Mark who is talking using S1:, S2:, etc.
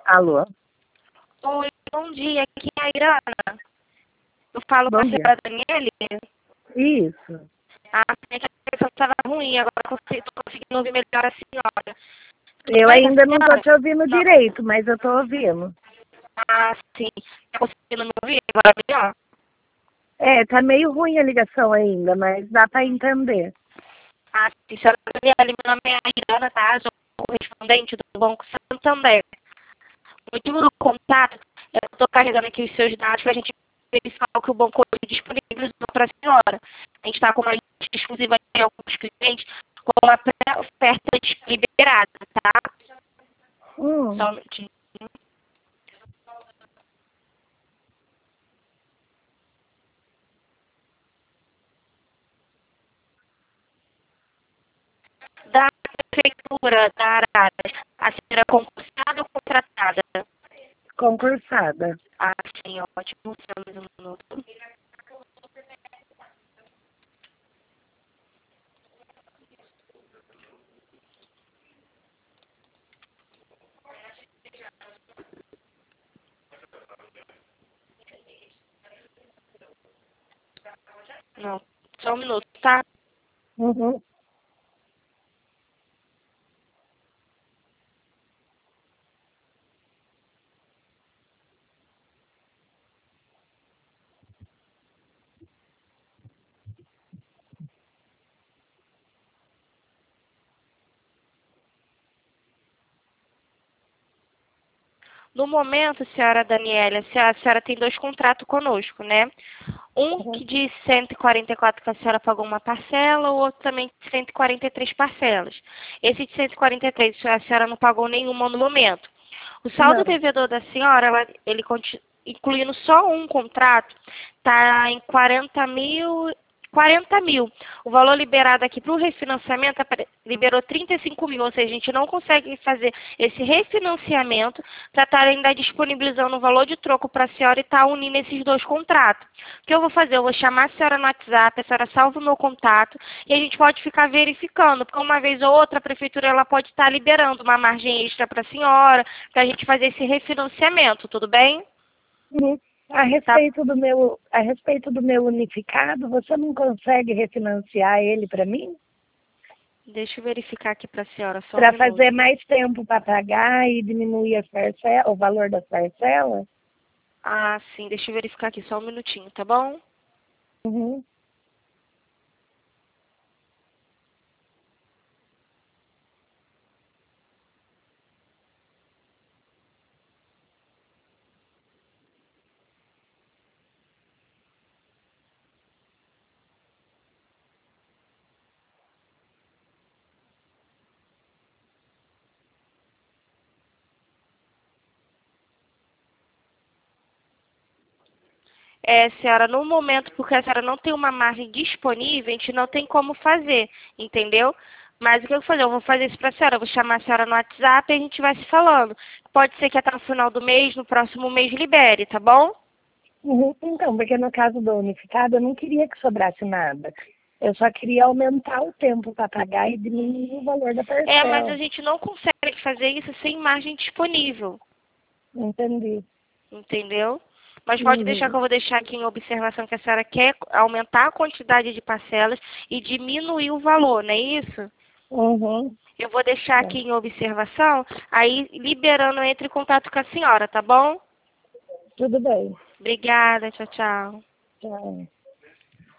S1: Alô?
S2: Oi, bom dia, aqui é a Irana. Eu falo com
S1: Bom
S2: a
S1: dia.
S2: senhora Daniele.
S1: Isso.
S2: A conexão estava ruim, agora estou conseguindo ouvir melhor a senhora. Tudo
S1: Eu
S2: bem com a
S1: ainda não estou
S2: senhora?
S1: te ouvindo
S2: Não.
S1: direito, mas eu estou ouvindo.
S2: Ah, sim. Está conseguindo me ouvir agora melhor?
S1: É, tá meio ruim a ligação ainda, mas dá para entender.
S2: Ah, sim, senhora Daniele, meu nome é a Irana, tá? Eu sou correspondente do Banco Santander. O motivo do contato é que eu estou carregando aqui os seus dados para a gente verificar o que o banco hoje disponibilizou para a senhora. A gente está com uma lista exclusiva de alguns clientes com uma pré-oferta liberada, tá? Só um minutinho. Da prefeitura da Araras, a senhora é concursada ou contratada?
S1: Concursada.
S2: Ah, sim, ótimo. Só mais um minuto. Não, só um minuto, tá?
S1: Uhum.
S2: No momento, senhora Daniela, a senhora tem dois contratos conosco, né? Um que de 144 que a senhora pagou uma parcela, o outro também de 143 parcelas. Esse de 143 a senhora não pagou nenhuma no momento. O saldo
S1: Não.
S2: devedor da senhora, incluindo só um contrato, está em 40 mil. O valor liberado aqui para o refinanciamento liberou 35 mil, ou seja, a gente não consegue fazer esse refinanciamento para estar ainda disponibilizando o valor de troco para a senhora e estar unindo esses dois contratos. O que eu vou fazer? Eu vou chamar a senhora no WhatsApp, a senhora salva o meu contato e a gente pode ficar verificando, porque uma vez ou outra a prefeitura ela pode estar liberando uma margem extra para a senhora, para a gente fazer esse refinanciamento, tudo bem?
S1: Uhum.
S2: Tá.
S1: A respeito do meu unificado, você não consegue refinanciar ele para mim?
S2: Deixa eu verificar aqui para a senhora, só um
S1: Para
S2: minuto.
S1: fazer mais tempo para pagar e diminuir as parcelas, o valor das parcelas?
S2: Ah, sim, deixa eu verificar aqui só um minutinho, tá bom?
S1: Uhum.
S2: É, senhora, no momento, porque a senhora não tem uma margem disponível, a gente não tem como fazer, entendeu? Mas o que eu vou fazer? Eu vou fazer isso para a senhora, eu vou chamar a senhora no WhatsApp e a gente vai se falando. Pode ser que até o final do mês, no próximo mês, libere, tá bom?
S1: Uhum. Então, porque no caso do unificado, eu não queria que sobrasse nada. Eu só queria aumentar o tempo para pagar e diminuir o valor da
S2: É, mas a
S1: parcela.
S2: gente não consegue fazer isso sem margem disponível,
S1: Entendi.
S2: entendeu? Mas pode deixar que
S1: Uhum.
S2: eu vou deixar aqui em observação que a senhora quer aumentar a quantidade de parcelas e diminuir o valor, não é isso?
S1: Uhum.
S2: Eu vou deixar
S1: É.
S2: aqui em observação, aí liberando entre em contato com a senhora, tá bom?
S1: Tudo bem.
S2: Obrigada, tchau, tchau.
S1: Tchau.